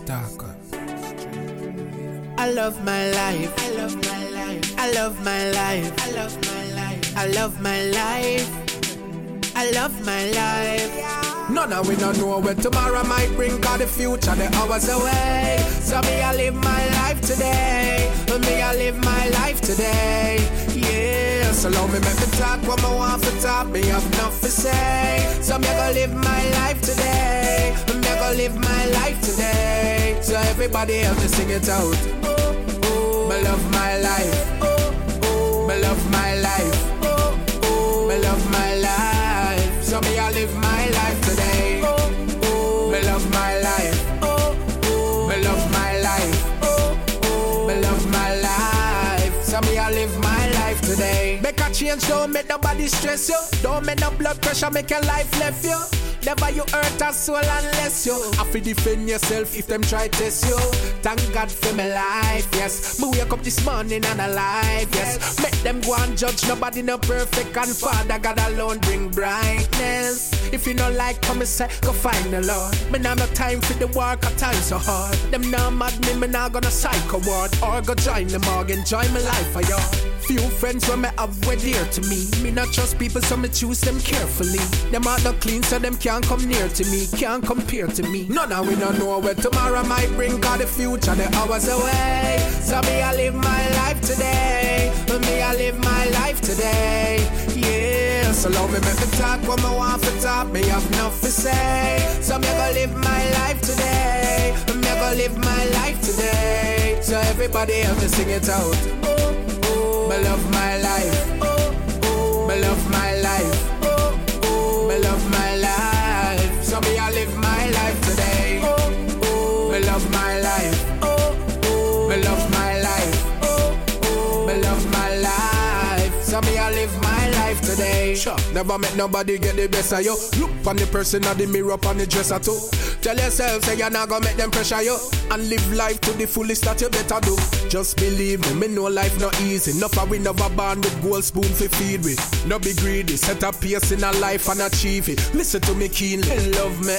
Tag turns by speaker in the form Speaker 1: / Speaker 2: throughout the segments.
Speaker 1: Stalker.
Speaker 2: I love my life. I love my life. I love my life. I love my life. I love my life. I love my life. None of we don't know where tomorrow might bring, cause the future the hours away. So me I live my life today. Me I live my life today. Yeah, so long me make me talk what I want to talk. Me have enough to say. So me I go live my life today. Me I go live my life today. So everybody help me sing it out. Me love my life. Me love my life. Me love my life. So me I live my life today. Me love my life. Me love my life. Me love my life. So me I live my life today. Make a change, don't make nobody stress you. Don't make no blood pressure make your life left you. Never you hurt a soul unless you have to defend yourself if them try to test you. Thank God for my life, yes. Me wake up this morning and alive, yes. Make them go and judge, nobody no perfect. And Father God alone bring brightness. If you don't like come and say, go find the Lord. Me nah no time for the work, a time so hard. Them nah mad me nah gonna psycho ward. Or go join the morgue, enjoy my life for y'all. Few friends when me have were dear to me. Me not trust people so me choose them carefully. Them are not clean so them can't come near to me, can't compare to me. None of we don't know where tomorrow might bring, cause the future the hours away. So me I live my life today. Me I live my life today. Yeah, so love me make me talk what I want to talk. Me have enough to say. So me I go live my life today. Me I go live my life today. So everybody help me sing it out. Me love my life. Me love my life. Me love my life. So me I live my life today. Me love my life. Me love my life. Me love my life. So me I live my life today. Sure, never make nobody get the best of you. Look on the person of the mirror up on the dresser too. Tell yourself, say you're not gonna make them pressure you. And live life to the fullest that you better do. Just believe me know life not easy. Enough of we never born with gold spoon for feed with. No be greedy, set a pace in a life and achieve it. Listen to me keenly. Love me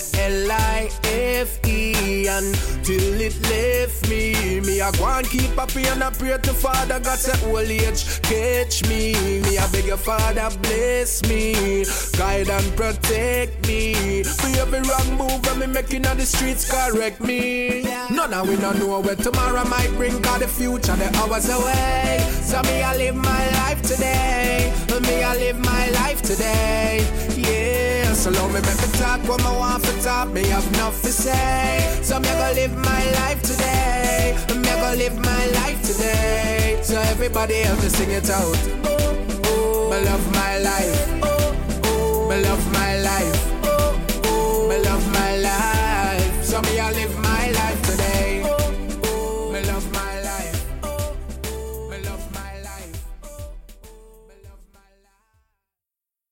Speaker 2: L-I-F-E until it left me. Me I go and keep happy and I pray to Father God say old age catch me. Me I beg your Father bless me, guide and protect me. For every wrong move when me making on the streets correct me. None of we don't know where tomorrow might bring, cause the future the hours away. So me I live my life today. Me I live my life today. Yeah, so love me make me talk what I want to talk. Me have enough to say. So me I go live my life today. Me I go live my life today. So everybody help me sing it out. Me love my life.